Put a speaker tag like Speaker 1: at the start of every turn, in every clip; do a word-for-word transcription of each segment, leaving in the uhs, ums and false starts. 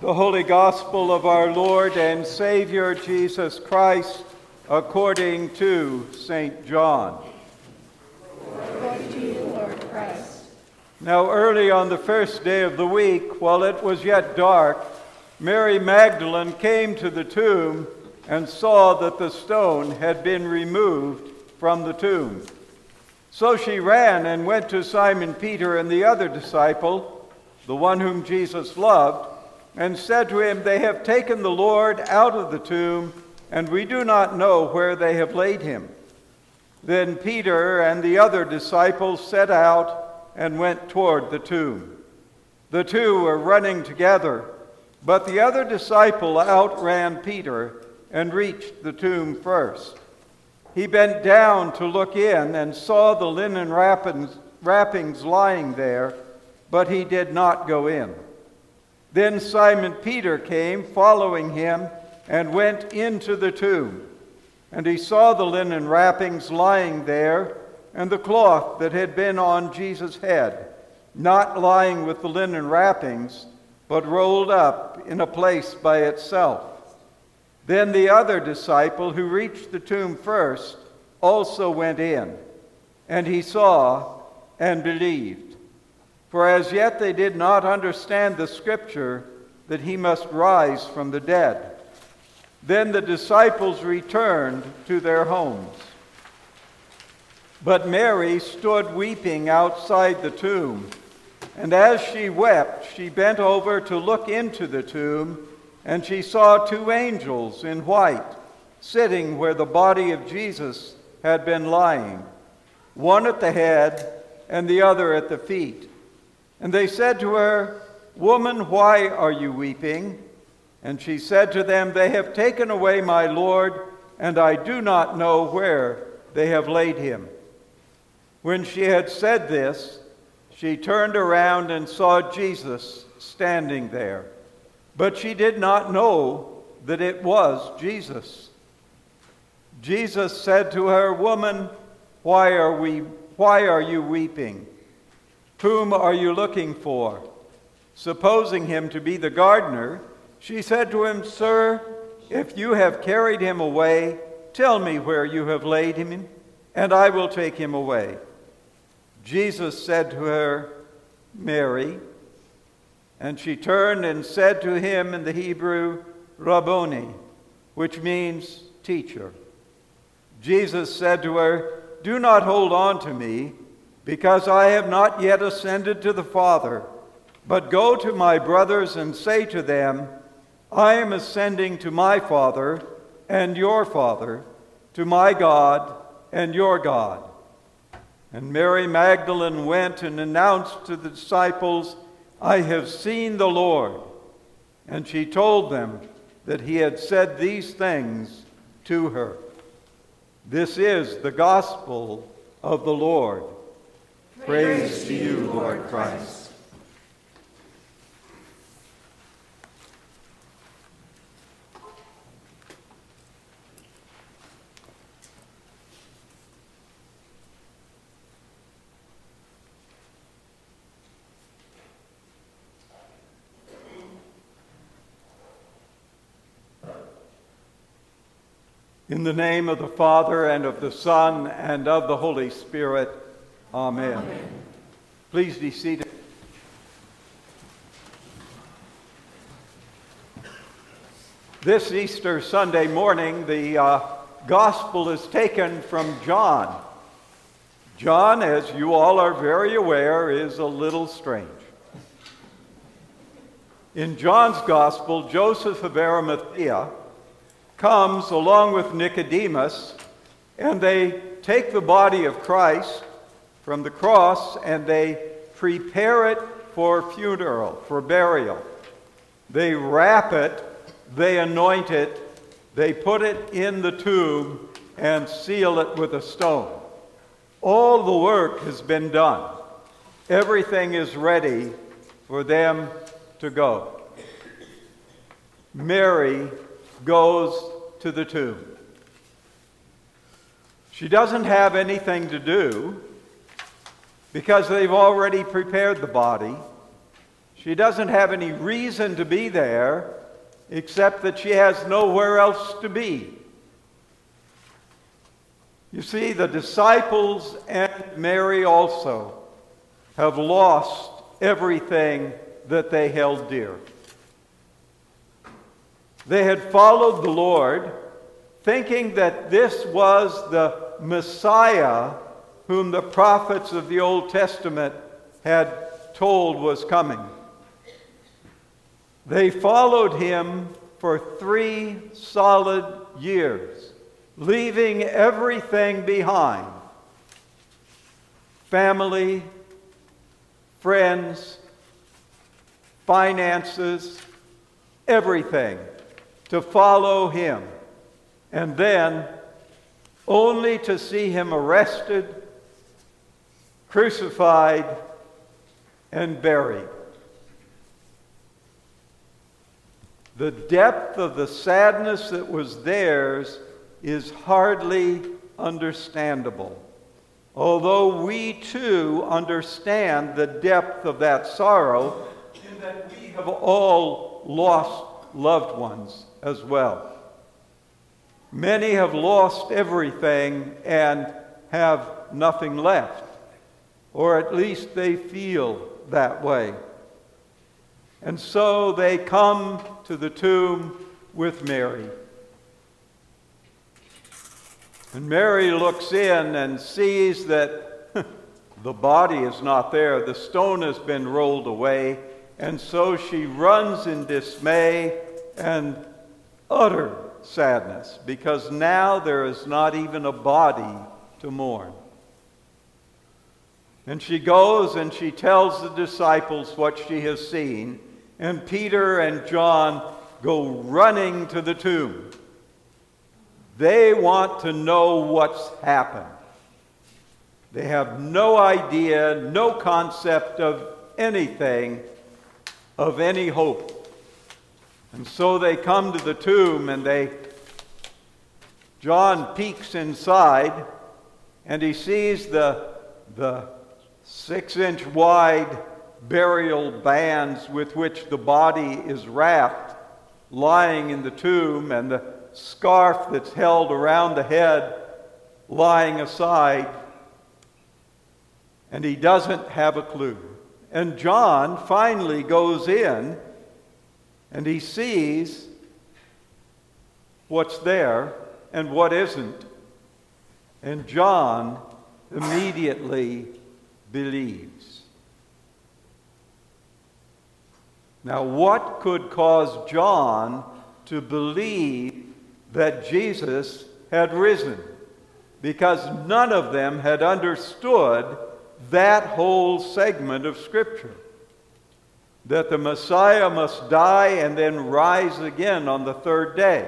Speaker 1: The Holy Gospel of our Lord and Savior Jesus Christ according to Saint John.
Speaker 2: Glory to you, Lord Christ.
Speaker 1: Now early on the first day of the week, while it was yet dark, Mary Magdalene came to the tomb and saw that the stone had been removed from the tomb. So she ran and went to Simon Peter and the other disciple, the one whom Jesus loved, and said to him, "They have taken the Lord out of the tomb, and we do not know where they have laid him." Then Peter and the other disciples set out and went toward the tomb. The two were running together, but the other disciple outran Peter and reached the tomb first. He bent down to look in and saw the linen wrappings, wrappings lying there, but he did not go in. Then Simon Peter came, following him, and went into the tomb. And he saw the linen wrappings lying there, and the cloth that had been on Jesus' head, not lying with the linen wrappings, but rolled up in a place by itself. Then the other disciple, who reached the tomb first, also went in, and he saw and believed. For as yet they did not understand the scripture that he must rise from the dead. Then the disciples returned to their homes. But Mary stood weeping outside the tomb, and as she wept, she bent over to look into the tomb, and she saw two angels in white, sitting where the body of Jesus had been lying, one at the head and the other at the feet. And they said to her, "Woman, why are you weeping?" And she said to them, "They have taken away my Lord, and I do not know where they have laid him." When she had said this, she turned around and saw Jesus standing there. But she did not know that it was Jesus. Jesus said to her, "Woman, why are we, why are you weeping? Whom are you looking for?" Supposing him to be the gardener, she said to him, "Sir, if you have carried him away, tell me where you have laid him, and I will take him away." Jesus said to her, "Mary." And she turned and said to him in the Hebrew, "Rabboni," which means teacher. Jesus said to her, "Do not hold on to me, because I have not yet ascended to the Father. But go to my brothers and say to them, I am ascending to my Father and your Father, to my God and your God." And Mary Magdalene went and announced to the disciples, "I have seen the Lord." And she told them that he had said these things to her. This is the gospel of the Lord. Praise to you, Lord Christ. In the name of the Father, and of the Son, and of the Holy Spirit, Amen. Amen. Please be seated. This Easter Sunday morning, the uh, Gospel is taken from John. John, as you all are very aware, is a little strange. In John's Gospel, Joseph of Arimathea comes along with Nicodemus, and they take the body of Christ from the cross and they prepare it for funeral, for burial. They wrap it, they anoint it, they put it in the tomb and seal it with a stone. All the work has been done. Everything is ready for them to go. Mary goes to the tomb. She doesn't have anything to do because they've already prepared the body. She doesn't have any reason to be there except that she has nowhere else to be. You see, the disciples and Mary also have lost everything that they held dear. They had followed the Lord, thinking that this was the Messiah whom the prophets of the Old Testament had told was coming. They followed him for three solid years, leaving everything behind: family, friends, finances, everything, to follow him, and then only to see him arrested, crucified, and buried. The depth of the sadness that was theirs is hardly understandable, although we too understand the depth of that sorrow in that we have all lost loved ones as well. Many have lost everything and have nothing left, or at least they feel that way. And so they come to the tomb with Mary. And Mary looks in and sees that the body is not there. The stone has been rolled away. And so she runs in dismay and utter sadness, because now there is not even a body to mourn. And she goes and she tells the disciples what she has seen. And Peter and John go running to the tomb. They want to know what's happened. They have no idea, no concept of anything, of any hope. And so they come to the tomb, and they, John peeks inside, and he sees the, the six-inch wide burial bands with which the body is wrapped lying in the tomb, and the scarf that's held around the head lying aside, and he doesn't have a clue. And John finally goes in, and he sees what's there and what isn't. And John immediately believes. Now, what could cause John to believe that Jesus had risen? Because none of them had understood that whole segment of Scripture, that the Messiah must die and then rise again on the third day.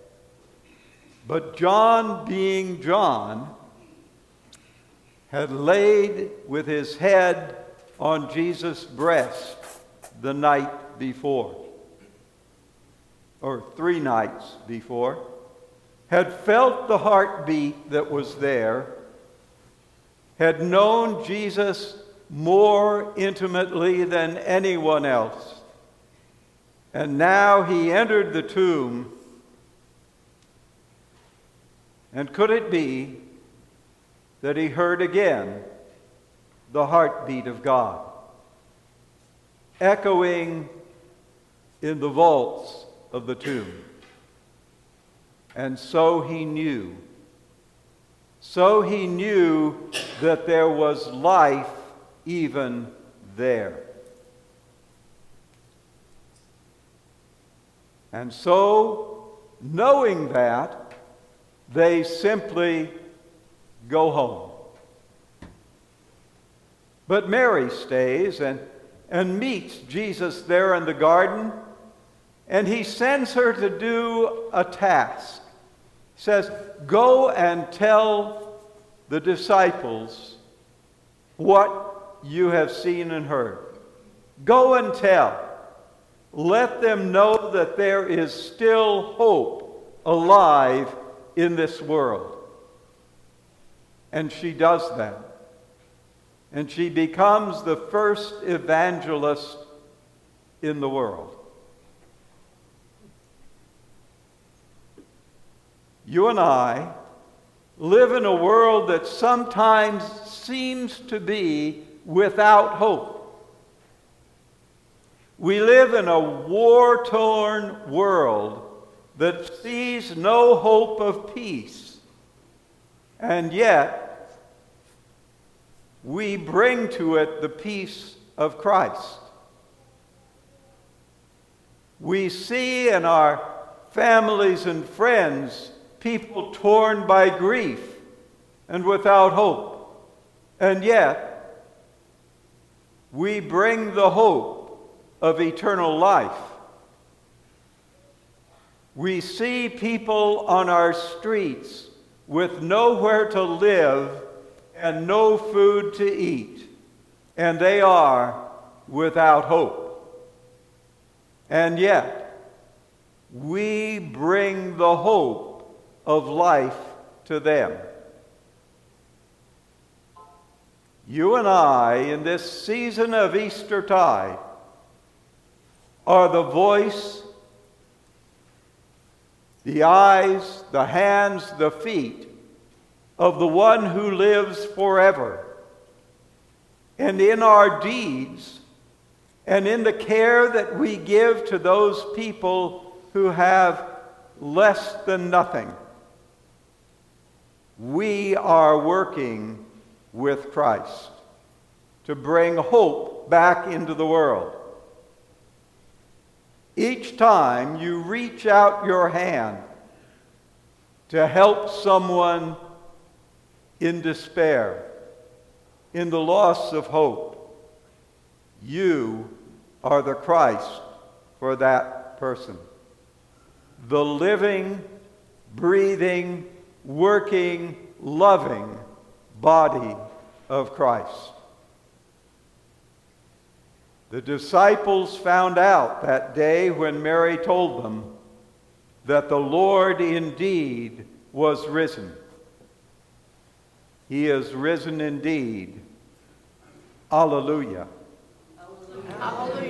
Speaker 1: But John, being John, had laid with his head on Jesus' breast the night before, or three nights before, had felt the heartbeat that was there, had known Jesus more intimately than anyone else. And now he entered the tomb, and could it be that he heard again the heartbeat of God, echoing in the vaults of the tomb? And so he knew. So he knew that there was life even there. And so, knowing that, they simply go home. But Mary stays and and meets Jesus there in the garden, and he sends her to do a task. He says, go and tell the disciples what you have seen and heard. Go and tell. Let them know that there is still hope alive in this world. And she does that. And she becomes the first evangelist in the world. You and I live in a world that sometimes seems to be without hope. We live in a war-torn world that sees no hope of peace, and yet we bring to it the peace of Christ. We see in our families and friends people torn by grief and without hope, and yet we bring the hope of eternal life. We see people on our streets with nowhere to live and no food to eat, and they are without hope. And yet, we bring the hope of life to them. You and I, in this season of Eastertide, are the voice, the eyes, the hands, the feet of the one who lives forever. And in our deeds and in the care that we give to those people who have less than nothing, we are working with Christ to bring hope back into the world. Each time you reach out your hand to help someone in despair, in the loss of hope, you are the Christ for that person. The living, breathing, working, loving body of Christ. The disciples found out that day when Mary told them that the Lord indeed was risen. He is risen indeed. Alleluia.
Speaker 2: Hallelujah.